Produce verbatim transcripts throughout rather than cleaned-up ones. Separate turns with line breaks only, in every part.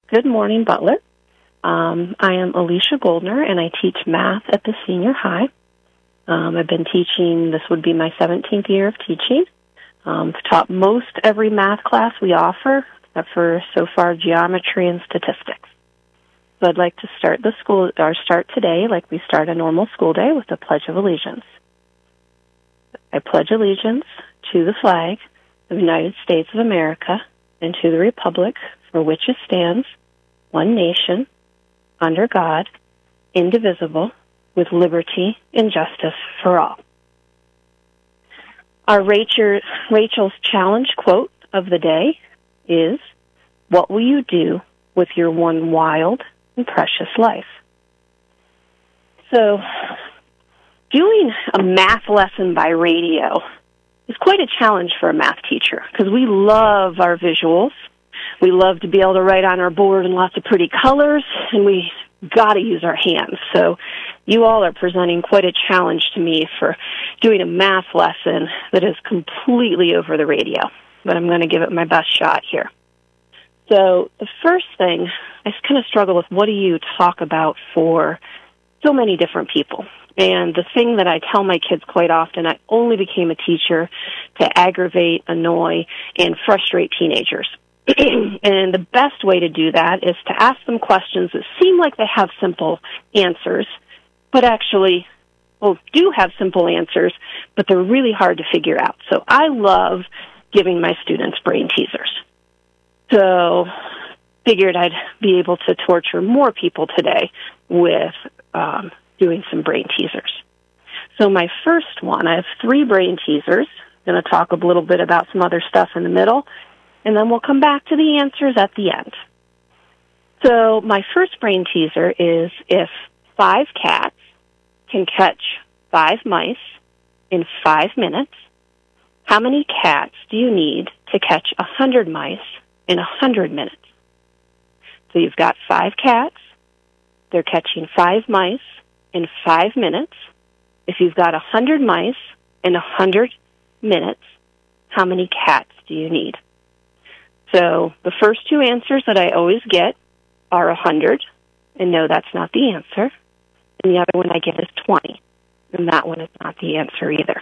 Good morning, Butler. Um, I am Alicia Goldner, and I teach math at the senior high. Um, I've been teaching, this would be my seventeenth year of teaching. Um, I've taught most every math class we offer, except for, so far, geometry and statistics. So I'd like to start the school, or start today like we start a normal school day with the Pledge of Allegiance. I pledge allegiance to the flag of the United States of America and to the republic for which it stands, one nation, under God, indivisible, with liberty and justice for all. Our Rachel, Rachel's challenge quote of the day is, "What will you do with your one wild and precious life?" So, doing a math lesson by radio is quite a challenge for a math teacher because we love our visuals. We love to be able to write on our board in lots of pretty colors, and we got to use our hands. So you all are presenting quite a challenge to me for doing a math lesson that is completely over the radio, but I'm going to give it my best shot here. So the first thing, I kind of struggle with, what do you talk about for so many different people? And the thing that I tell my kids quite often, I only became a teacher to aggravate, annoy, and frustrate teenagers. And the best way to do that is to ask them questions that seem like they have simple answers, but actually, well, do have simple answers, but they're really hard to figure out. So I love giving my students brain teasers. So figured I'd be able to torture more people today with um, doing some brain teasers. So my first one, I have three brain teasers. I'm going to talk a little bit about some other stuff in the middle, and then we'll come back to the answers at the end. So my first brain teaser is, if five cats can catch five mice in five minutes, how many cats do you need to catch a hundred mice in a hundred minutes? So you've got five cats. They're catching five mice in five minutes. If you've got a hundred mice in a hundred minutes, how many cats do you need? So the first two answers that I always get are a hundred, and no, that's not the answer. And the other one I get is twenty, and that one is not the answer either.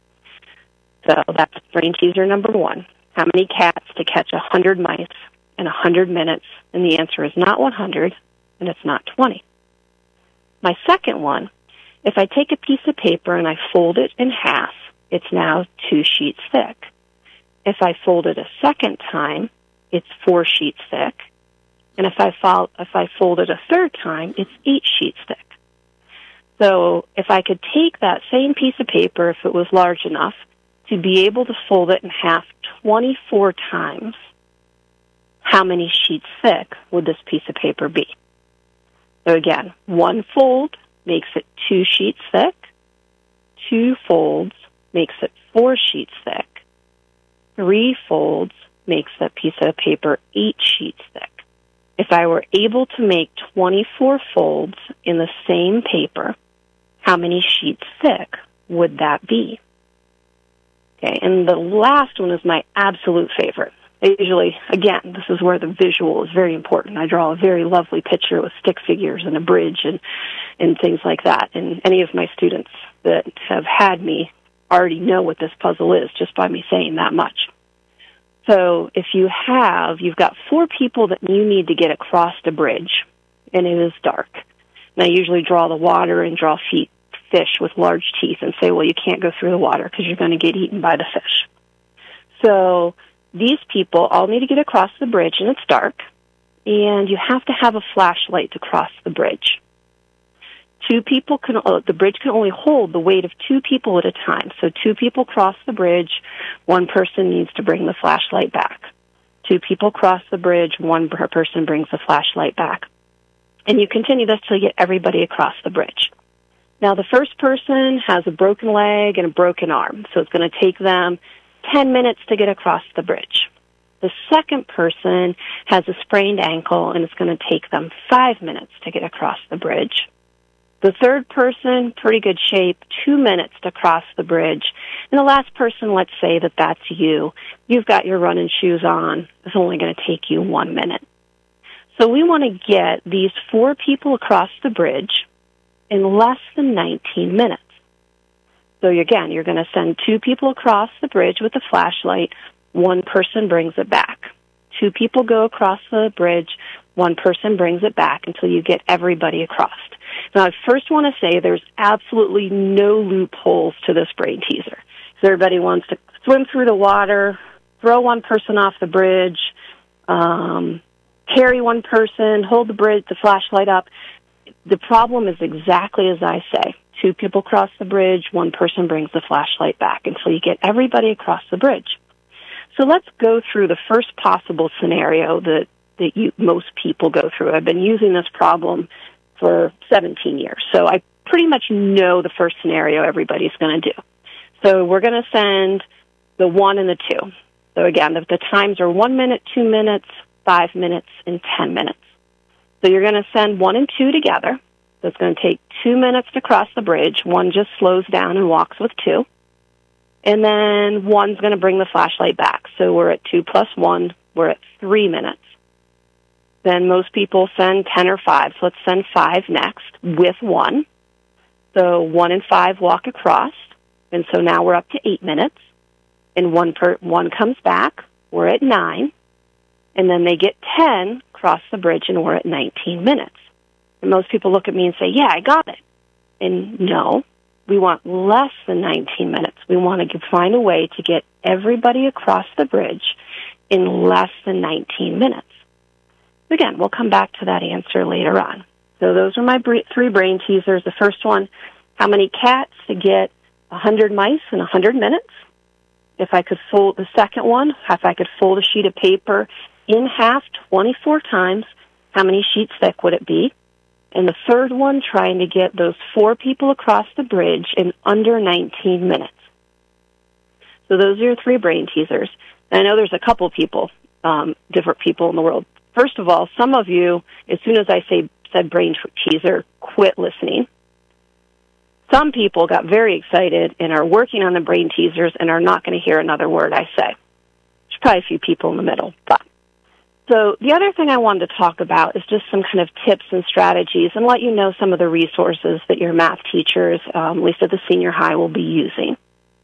So that's brain teaser number one. How many cats to catch a hundred mice in a hundred minutes? And the answer is not one hundred, and it's not twenty. My second one, if I take a piece of paper and I fold it in half, it's now two sheets thick. If I fold it a second time, it's four sheets thick. And if I, fold, if I fold it a third time, it's eight sheets thick. So if I could take that same piece of paper, if it was large enough, to be able to fold it in half twenty-four times, how many sheets thick would this piece of paper be? So again, one fold makes it two sheets thick. Two folds makes it four sheets thick. Three folds makes that piece of paper eight sheets thick. If I were able to make twenty-four folds in the same paper, how many sheets thick would that be? Okay, and the last one is my absolute favorite. I usually, again, this is where the visual is very important. I draw a very lovely picture with stick figures and a bridge and, and things like that. And any of my students that have had me already know what this puzzle is just by me saying that much. So if you have, you've got four people that you need to get across the bridge, and it is dark. And I usually draw the water and draw feet, fish with large teeth and say, well, you can't go through the water because you're going to get eaten by the fish. So these people all need to get across the bridge, and it's dark, and you have to have a flashlight to cross the bridge. Two people can, uh, the bridge can only hold the weight of two people at a time. So two people cross the bridge, one person needs to bring the flashlight back. Two people cross the bridge, one person brings the flashlight back. And you continue this till you get everybody across the bridge. Now the first person has a broken leg and a broken arm, so it's going to take them ten minutes to get across the bridge. The second person has a sprained ankle, and it's going to take them five minutes to get across the bridge. The third person, pretty good shape, two minutes to cross the bridge. And the last person, let's say that that's you. You've got your running shoes on. It's only going to take you one minute. So we want to get these four people across the bridge in less than nineteen minutes. So again, you're going to send two people across the bridge with a flashlight. One person brings it back. Two people go across the bridge. One person brings it back until you get everybody across. Now, I first want to say there's absolutely no loopholes to this brain teaser. So everybody wants to swim through the water, throw one person off the bridge, um, carry one person, hold the bridge, the flashlight up. The problem is exactly as I say. Two people cross the bridge, one person brings the flashlight back until you get everybody across the bridge. So let's go through the first possible scenario that, that you, most people go through. I've been using this problem for seventeen years, so I pretty much know the first scenario everybody's going to do. So we're going to send the one and the two. So again, the, the times are one minute, two minutes, five minutes, and ten minutes. So you're going to send one and two together. So it's going to take two minutes to cross the bridge. One just slows down and walks with two. And then one's going to bring the flashlight back. So we're at two plus one. We're at three minutes. Then most people send ten or five. So let's send five next with one. So one and five walk across. And so now we're up to eight minutes. And one per, one comes back. We're at nine. And then they get ten, cross the bridge, and we're at nineteen minutes. And most people look at me and say, yeah, I got it. And no, we want less than nineteen minutes. We want to find a way to get everybody across the bridge in less than nineteen minutes. Again, we'll come back to that answer later on. So those are my three brain teasers. The first one, how many cats to get one hundred mice in one hundred minutes? If I could fold the second one, if I could fold a sheet of paper in half twenty-four times, how many sheets thick would it be? And the third one, trying to get those four people across the bridge in under nineteen minutes. So those are your three brain teasers. And I know there's a couple people, um, different people in the world. First of all, some of you, as soon as I say said brain teaser, quit listening. Some people got very excited and are working on the brain teasers and are not going to hear another word I say. There's probably a few people in the middle. But so the other thing I wanted to talk about is just some kind of tips and strategies and let you know some of the resources that your math teachers, um, at least at the senior high, will be using.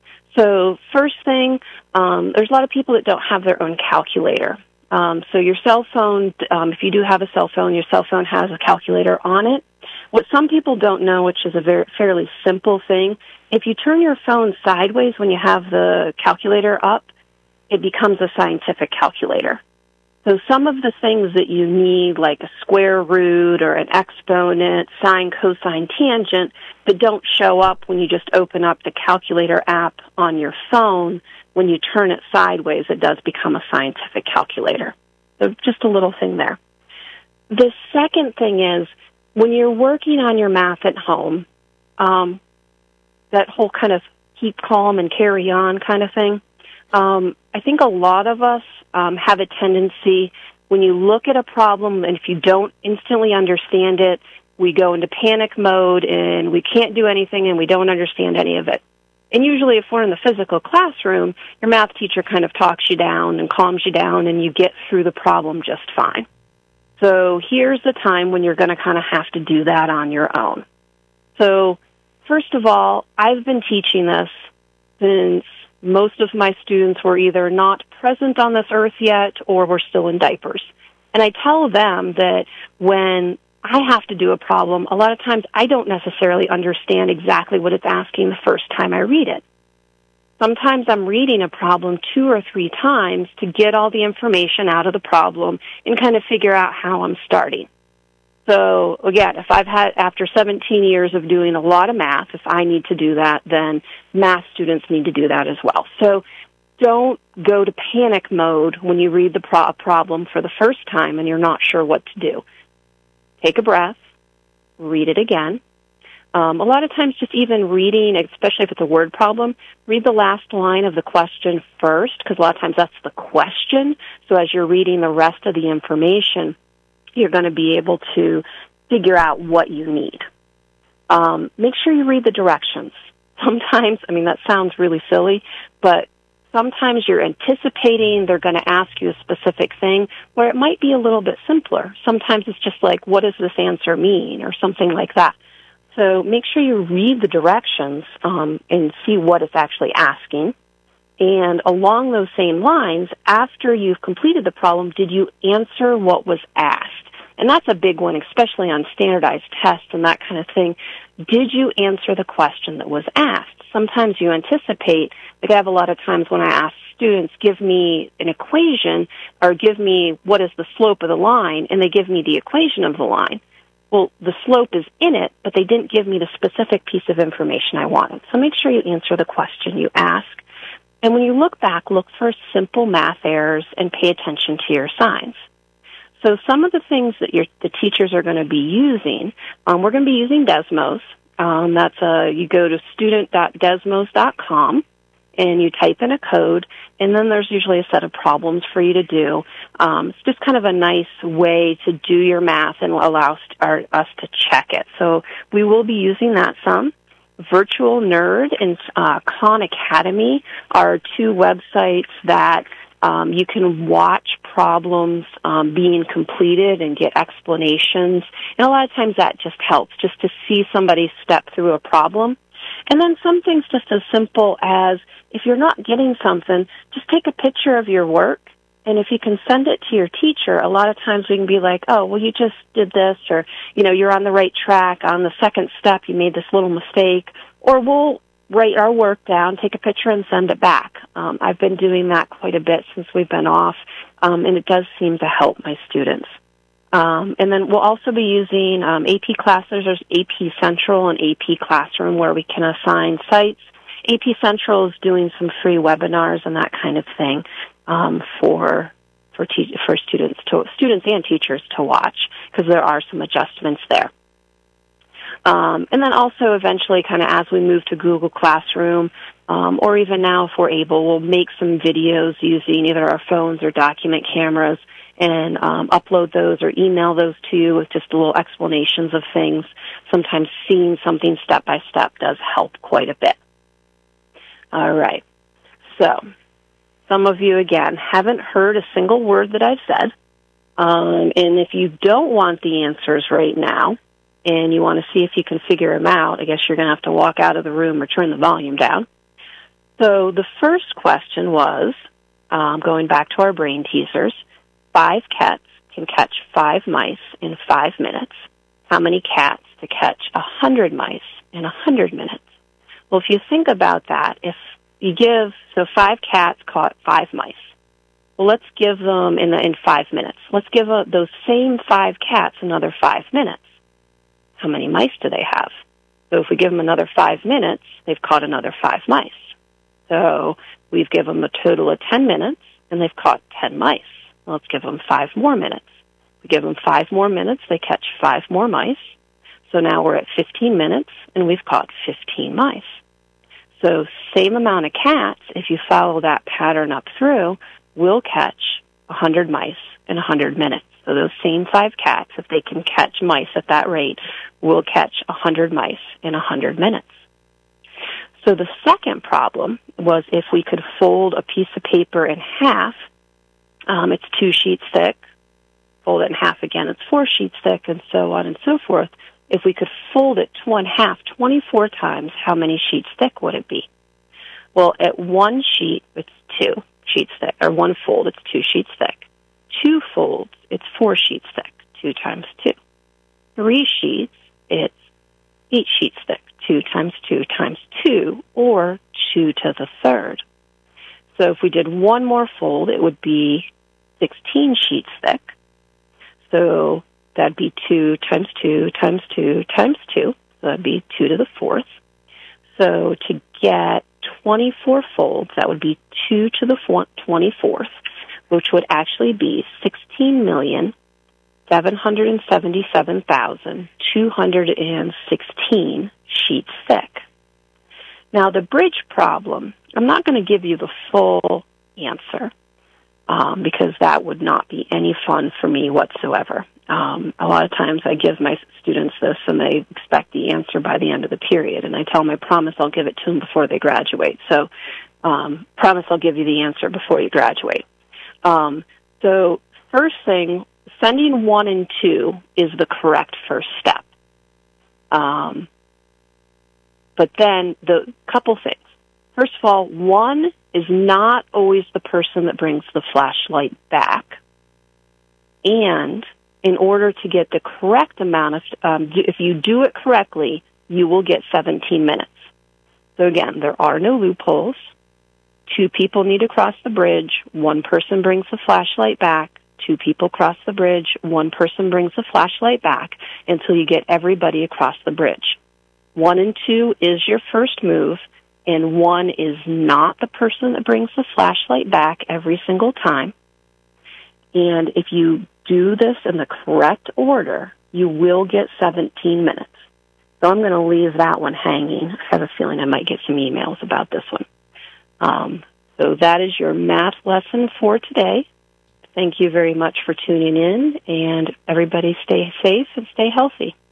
So first thing, um, there's a lot of people that don't have their own calculator. Um, so your cell phone, um, if you do have a cell phone, your cell phone has a calculator on it. What some people don't know, which is a very fairly simple thing, if you turn your phone sideways when you have the calculator up, it becomes a scientific calculator. So some of the things that you need, like a square root or an exponent, sine, cosine, tangent, that don't show up when you just open up the calculator app on your phone, when you turn it sideways, it does become a scientific calculator. So just a little thing there. The second thing is, when you're working on your math at home, um, that whole kind of keep calm and carry on kind of thing, um, I think a lot of us um, have a tendency, when you look at a problem and if you don't instantly understand it, we go into panic mode and we can't do anything and we don't understand any of it. And usually if we're in the physical classroom, your math teacher kind of talks you down and calms you down and you get through the problem just fine. So here's the time when you're going to kind of have to do that on your own. So first of all, I've been teaching this since most of my students were either not present on this earth yet or were still in diapers. And I tell them that when I have to do a problem, a lot of times I don't necessarily understand exactly what it's asking the first time I read it. Sometimes I'm reading a problem two or three times to get all the information out of the problem and kind of figure out how I'm starting. So again, if I've had, after seventeen years of doing a lot of math, if I need to do that, then math students need to do that as well. So don't go to panic mode when you read the pro- problem for the first time and you're not sure what to do. Take a breath, read it again. Um, a lot of times just even reading, especially if it's a word problem, read the last line of the question first, because a lot of times that's the question. So as you're reading the rest of the information, you're going to be able to figure out what you need. Um, make sure you read the directions. Sometimes, I mean, that sounds really silly, but Sometimes you're anticipating they're going to ask you a specific thing where it might be a little bit simpler. Sometimes it's just like, what does this answer mean, or something like that. So make sure you read the directions um, and see what it's actually asking. And along those same lines, after you've completed the problem, did you answer what was asked? And that's a big one, especially on standardized tests and that kind of thing. Did you answer the question that was asked? Sometimes you anticipate, like I have a lot of times when I ask students, give me an equation or give me what is the slope of the line, and they give me the equation of the line. Well, the slope is in it, but they didn't give me the specific piece of information I wanted. So make sure you answer the question you ask. And when you look back, look for simple math errors and pay attention to your signs. So some of the things that your, the teachers are going to be using, um, we're going to be using Desmos. Um, that's a, you go to student dot desmos dot com and you type in a code, and then there's usually a set of problems for you to do. Um, it's just kind of a nice way to do your math and allow st- our, us to check it. So we will be using that some. Virtual Nerd and uh, Khan Academy are two websites that um, you can watch problems um, being completed and get explanations. And a lot of times that just helps, just to see somebody step through a problem. And then some things just as simple as if you're not getting something, just take a picture of your work. And if you can send it to your teacher, a lot of times we can be like, oh, well, you just did this, or, you know, you're on the right track. On the second step, you made this little mistake. Or we'll write our work down, take a picture, and send it back. Um, I've been doing that quite a bit since we've been off, um, and it does seem to help my students. Um, and then we'll also be using um, A P classes. There's A P Central and A P Classroom where we can assign sites. A P Central is doing some free webinars and that kind of thing. Um, for for te- for students to students and teachers to watch, because there are some adjustments there. Um, and then also eventually, kind of as we move to Google Classroom, um, or even now if we're able, we'll make some videos using either our phones or document cameras and um, upload those or email those to you with just little explanations of things. Sometimes seeing something step by step does help quite a bit. All right, so. Some of you, again, haven't heard a single word that I've said. Um, and if you don't want the answers right now and you want to see if you can figure them out, I guess you're going to have to walk out of the room or turn the volume down. So the first question was, um, going back to our brain teasers, five cats can catch five mice in five minutes. How many cats to catch a hundred mice in a hundred minutes? Well, if you think about that, if you give, so five cats caught five mice. Well, let's give them in the, in five minutes. Let's give uh, those same five cats another five minutes. How many mice do they have? So if we give them another five minutes, they've caught another five mice. So we've given them a total of ten minutes, and they've caught ten mice. Well, let's give them five more minutes. We give them five more minutes, they catch five more mice. So now we're at fifteen minutes, and we've caught fifteen mice. So same amount of cats, if you follow that pattern up through, will catch one hundred mice in one hundred minutes. So those same five cats, if they can catch mice at that rate, will catch one hundred mice in one hundred minutes. So the second problem was if we could fold a piece of paper in half, um, it's two sheets thick, fold it in half again, it's four sheets thick, and so on and so forth. If we could fold it to one half twenty-four times, how many sheets thick would it be? Well, at one sheet, it's two sheets thick, or one fold, it's two sheets thick. Two folds, it's four sheets thick, two times two. Three sheets, it's eight sheets thick, two times two times two, or two to the third. So if we did one more fold, it would be sixteen sheets thick. So that'd be two times two times two times two. So that'd be two to the fourth. So to get twenty-four folds, that would be two to the twenty-fourth, which would actually be sixteen million seven hundred seventy-seven thousand two hundred sixteen sheets thick. Now, the bridge problem, I'm not going to give you the full answer um, because that would not be any fun for me whatsoever. Um, a lot of times I give my students this and they expect the answer by the end of the period, and I tell them I promise I'll give it to them before they graduate. So Um, promise I'll give you the answer before you graduate. Um, so first thing, sending one and two is the correct first step. Um, but then the couple things. First of all, one is not always the person that brings the flashlight back. And in order to get the correct amount of, um, if you do it correctly, you will get seventeen minutes. So again, there are no loopholes. Two people need to cross the bridge. One person brings the flashlight back. Two people cross the bridge. One person brings the flashlight back until you get everybody across the bridge. One and two is your first move, and one is not the person that brings the flashlight back every single time. And if you do this in the correct order, you will get seventeen minutes. So I'm going to leave that one hanging. I have a feeling I might get some emails about this one. Um, so that is your math lesson for today. Thank you very much for tuning in, and everybody stay safe and stay healthy.